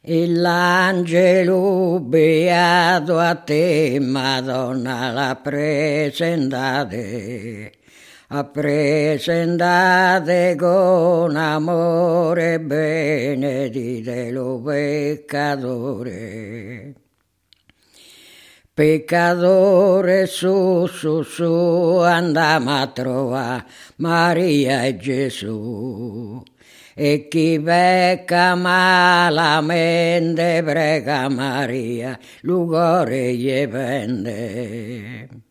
E l'angelo beato a te, Madonna, la presentate, appresentate con amore, benedite lo peccatore. Peccatore su, andiamo a trovare Maria e Gesù. E chi pecca malamente prega Maria, l'ugore gli pende.